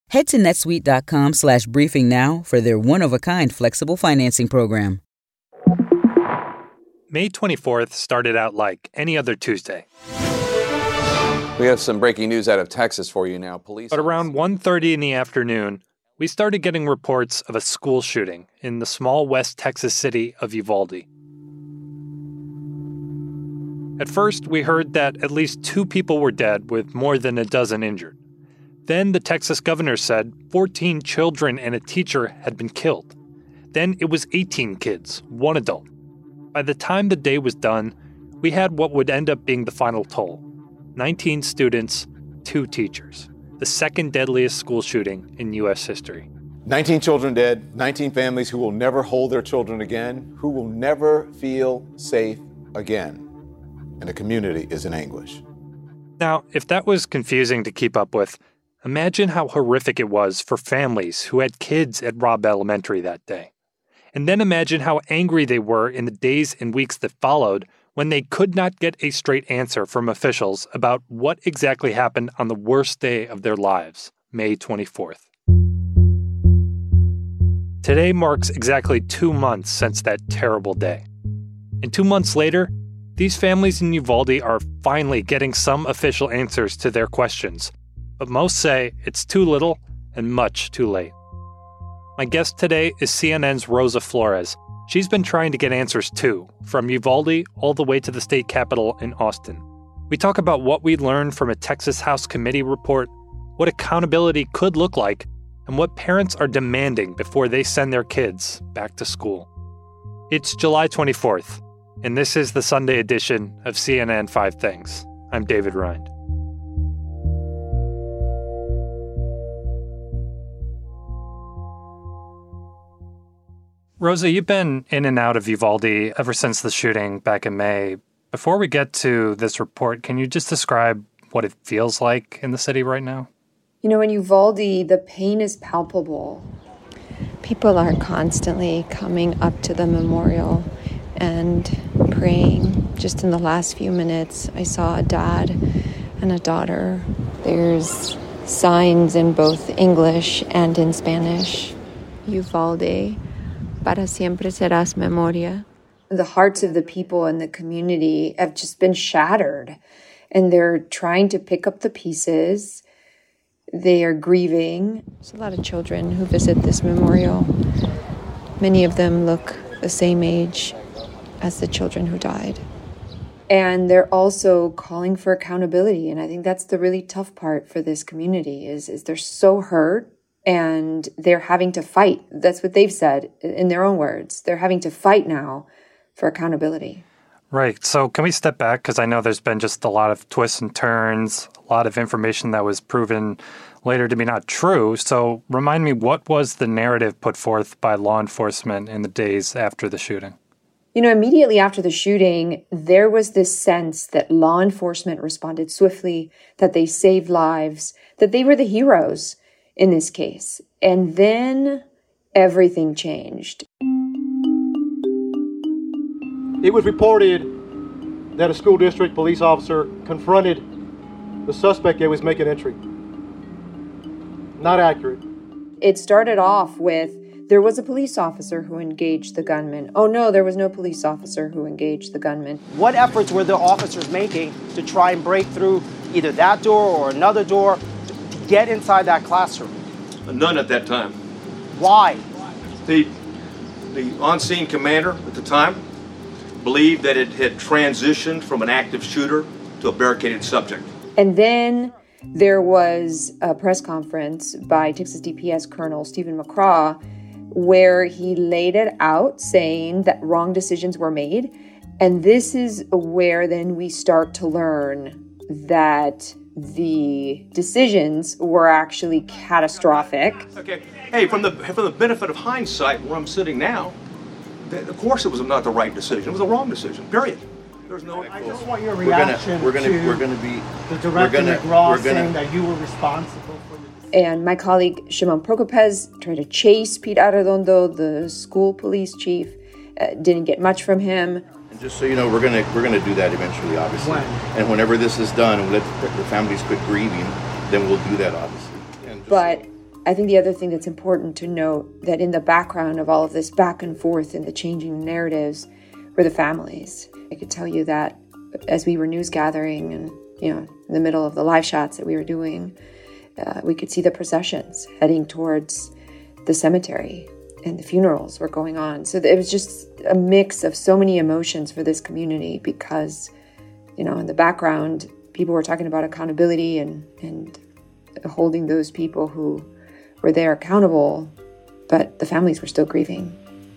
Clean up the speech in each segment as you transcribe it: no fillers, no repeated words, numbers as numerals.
Head to netsuite.com/briefing now for their one-of-a-kind flexible financing program. May 24th started out like any other Tuesday. We have some breaking news out of Texas for you now. But around 1:30 in the afternoon, we started getting reports of a school shooting in the small West Texas city of Uvalde. At first, we heard that at least 2 people were dead with more than a dozen injured. Then the Texas governor said 14 children and a teacher had been killed. Then it was 18 kids, 1 adult. By the time the day was done, we had what would end up being the final toll: 19 students, 2 teachers. The second deadliest school shooting in U.S. history. 19 children dead, 19 families who will never hold their children again, who will never feel safe again. And the community is in anguish. Now, if that was confusing to keep up with, imagine how horrific it was for families who had kids at Robb Elementary that day. And then imagine how angry they were in the days and weeks that followed when they could not get a straight answer from officials about what exactly happened on the worst day of their lives, May 24th. Today marks exactly 2 months since that terrible day. And 2 months later, these families in Uvalde are finally getting some official answers to their questions. But most say it's too little and much too late. My guest today is CNN's Rosa Flores. She's been trying to get answers too, from Uvalde all the way to the state capitol in Austin. We talk about what we learned from a Texas House committee report, what accountability could look like, and what parents are demanding before they send their kids back to school. It's July 24th, and this is the Sunday edition of CNN 5 Things. I'm David Rind. Rosa, you've been in and out of Uvalde ever since the shooting back in May. Before we get to this report, can you just describe what it feels like in the city right now? You know, in Uvalde, the pain is palpable. People are constantly coming up to the memorial and praying. Just in the last few minutes, I saw a dad and a daughter. There's signs in both English and in Spanish. Uvalde. Para siempre serás memoria. The hearts of the people in the community have just been shattered, and they're trying to pick up the pieces. They are grieving. There's a lot of children who visit this memorial. Many of them look the same age as the children who died. And they're also calling for accountability, and I think that's the really tough part for this community is they're so hurt. And they're having to fight. That's what they've said in their own words. They're having to fight now for accountability. Right. So can we step back? Because I know there's been just a lot of twists and turns, a lot of information that was proven later to be not true. So remind me, what was the narrative put forth by law enforcement in the days after the shooting? You know, immediately after the shooting, there was this sense that law enforcement responded swiftly, that they saved lives, that they were the heroes in this case. And then everything changed. It was reported that a school district police officer confronted the suspect that was making entry. Not accurate. It started off with, there was a police officer who engaged the gunman. Oh no, there was no police officer who engaged the gunman. What efforts were the officers making to try and break through either that door or another door get inside that classroom? None at that time. Why? The on-scene commander at the time believed that it had transitioned from an active shooter to a barricaded subject. And then there was a press conference by Texas DPS Colonel Stephen McCraw where he laid it out saying that wrong decisions were made. And this is where then we start to learn that the decisions were actually catastrophic. Okay. Hey, from the benefit of hindsight, where I'm sitting now, of course it was not the right decision. It was the wrong decision. Period. There's no. I just want your reaction to the director McGraw saying that you were responsible for the. And my colleague Shimon Prokopez tried to chase Pete Arredondo, the school police chief. Didn't get much from him. And just so you know, we're gonna do that eventually, obviously. When? And whenever this is done and let the families quit grieving, then we'll do that, obviously. But I think the other thing that's important to note that in the background of all of this back and forth and the changing narratives were the families. I could tell you that as we were news gathering and, in the middle of the live shots that we were doing, we could see the processions heading towards the cemetery and the funerals were going on. So it was just a mix of so many emotions for this community because, in the background, people were talking about accountability and holding those people who were there accountable, but the families were still grieving.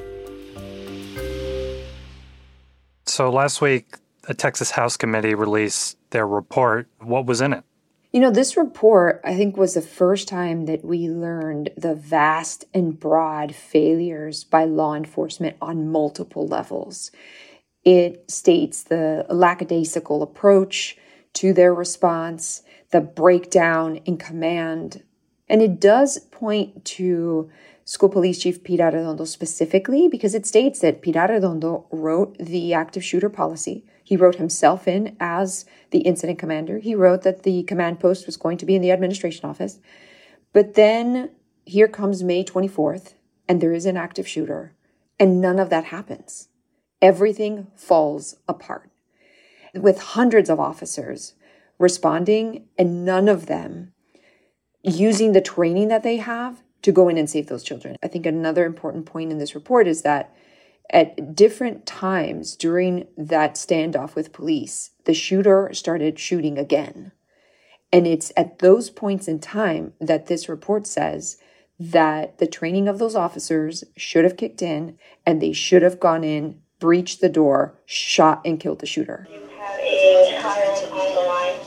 So last week, a Texas House committee released their report. What was in it? This report, I think, was the first time that we learned the vast and broad failures by law enforcement on multiple levels. It states the lackadaisical approach to their response, the breakdown in command, and it does point to School Police Chief Pilar Redondo specifically because it states that Pilar Redondo wrote the active shooter policy. He wrote himself in as the incident commander. He wrote that the command post was going to be in the administration office. But then here comes May 24th, and there is an active shooter, and none of that happens. Everything falls apart. With hundreds of officers responding, and none of them using the training that they have to go in and save those children. I think another important point in this report is that at different times during that standoff with police, the shooter started shooting again. And it's at those points in time that this report says that the training of those officers should have kicked in and they should have gone in, breached the door, shot and killed the shooter. You have a child on the line.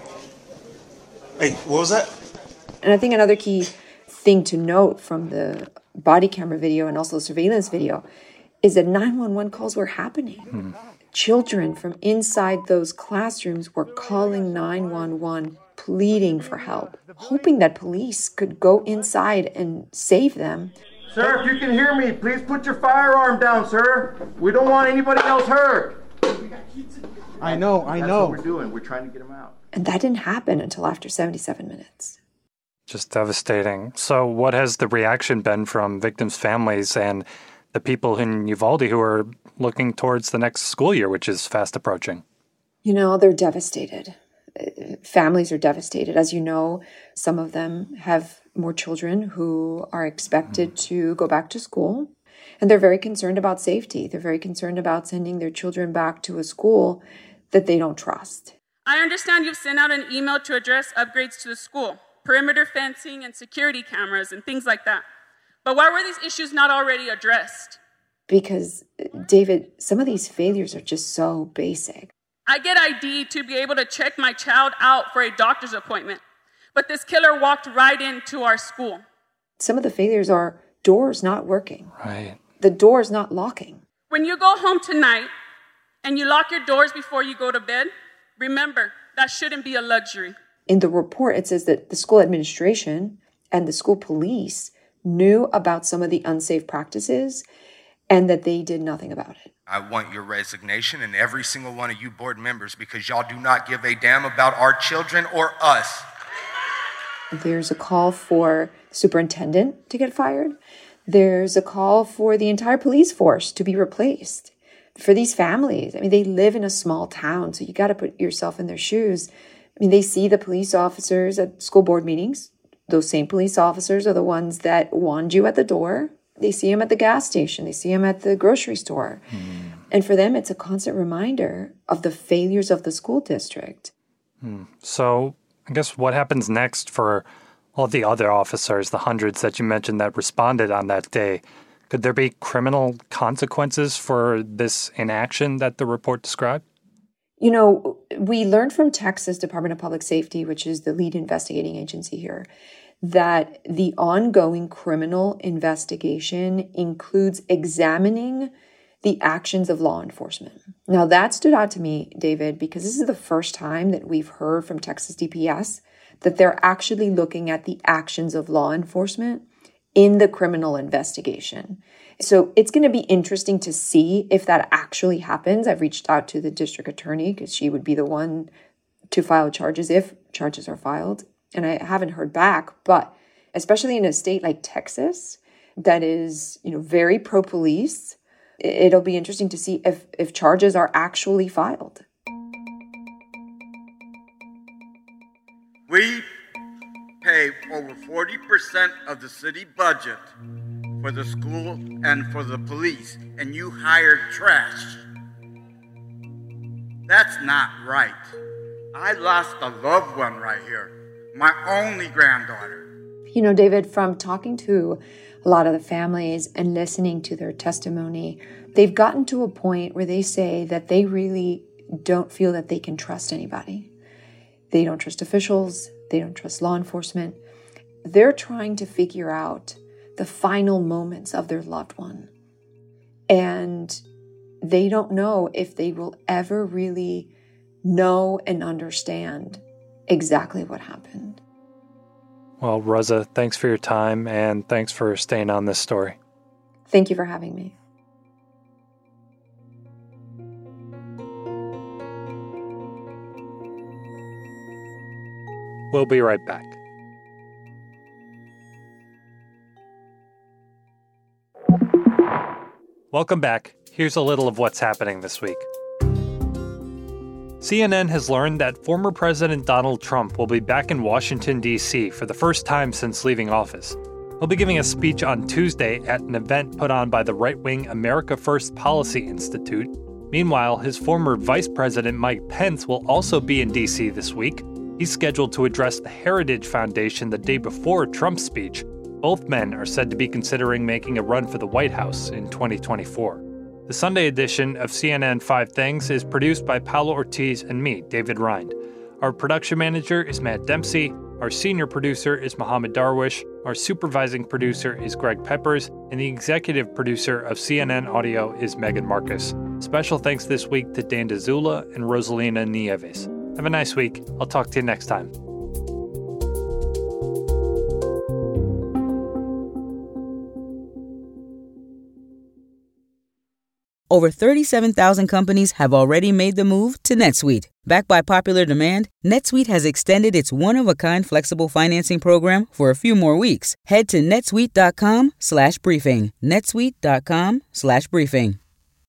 Hey, what was that? And I think another key thing to note from the body camera video and also the surveillance video is that 911 calls were happening. Children from inside those classrooms were calling 911, pleading for help, hoping that police could go inside and save them. Sir, if you can hear me, please put your firearm down, sir. We don't want anybody else hurt. I know. That's what we're doing. We're trying to get them out. And that didn't happen until after 77 minutes. Just devastating. So what has the reaction been from victims' families and the people in Uvalde who are looking towards the next school year, which is fast approaching? They're devastated. Families are devastated. As you know, some of them have more children who are expected to go back to school. And they're very concerned about safety. They're very concerned about sending their children back to a school that they don't trust. I understand you've sent out an email to address upgrades to the school, perimeter fencing and security cameras and things like that. But why were these issues not already addressed? Because, David, some of these failures are just so basic. I get ID to be able to check my child out for a doctor's appointment, but this killer walked right into our school. Some of the failures are doors not working. Right. The door's not locking. When you go home tonight and you lock your doors before you go to bed, remember, that shouldn't be a luxury. In the report, it says that the school administration and the school police knew about some of the unsafe practices and that they did nothing about it. I want your resignation and every single one of you board members because y'all do not give a damn about our children or us. There's a call for the superintendent to get fired. There's a call for the entire police force to be replaced. For these families, they live in a small town, so you got to put yourself in their shoes. They see the police officers at school board meetings. Those same police officers are the ones that wand you at the door. They see them at the gas station. They see them at the grocery store. And for them, it's a constant reminder of the failures of the school district. So I guess what happens next for all the other officers, the hundreds that you mentioned that responded on that day? Could there be criminal consequences for this inaction that the report described? We learned from Texas Department of Public Safety, which is the lead investigating agency here, that the ongoing criminal investigation includes examining the actions of law enforcement. Now, that stood out to me, David, because this is the first time that we've heard from Texas DPS that they're actually looking at the actions of law enforcement in the criminal investigation. So it's going to be interesting to see if that actually happens. I've reached out to the district attorney because she would be the one to file charges if charges are filed. And I haven't heard back, but especially in a state like Texas that is, very pro-police. It'll be interesting to see if charges are actually filed. We pay over 40% of the city budget for the school and for the police, and you hired trash. That's not right. I lost a loved one right here, my only granddaughter. David, from talking to a lot of the families and listening to their testimony, they've gotten to a point where they say that they really don't feel that they can trust anybody. They don't trust officials. They don't trust law enforcement. They're trying to figure out the final moments of their loved one. And they don't know if they will ever really know and understand exactly what happened. Well, Rosa, thanks for your time, and thanks for staying on this story. Thank you for having me. We'll be right back. Welcome back. Here's a little of what's happening this week. CNN has learned that former President Donald Trump will be back in Washington, D.C. for the first time since leaving office. He'll be giving a speech on Tuesday at an event put on by the right-wing America First Policy Institute. Meanwhile, his former Vice President Mike Pence will also be in D.C. this week. He's scheduled to address the Heritage Foundation the day before Trump's speech. Both men are said to be considering making a run for the White House in 2024. The Sunday edition of CNN 5 Things is produced by Paolo Ortiz and me, David Rind. Our production manager is Matt Dempsey. Our senior producer is Mohammed Darwish. Our supervising producer is Greg Peppers. And the executive producer of CNN Audio is Megan Marcus. Special thanks this week to Dan DeZula and Rosalina Nieves. Have a nice week. I'll talk to you next time. Over 37,000 companies have already made the move to NetSuite. Backed by popular demand, NetSuite has extended its one-of-a-kind flexible financing program for a few more weeks. Head to netsuite.com/briefing. netsuite.com/briefing.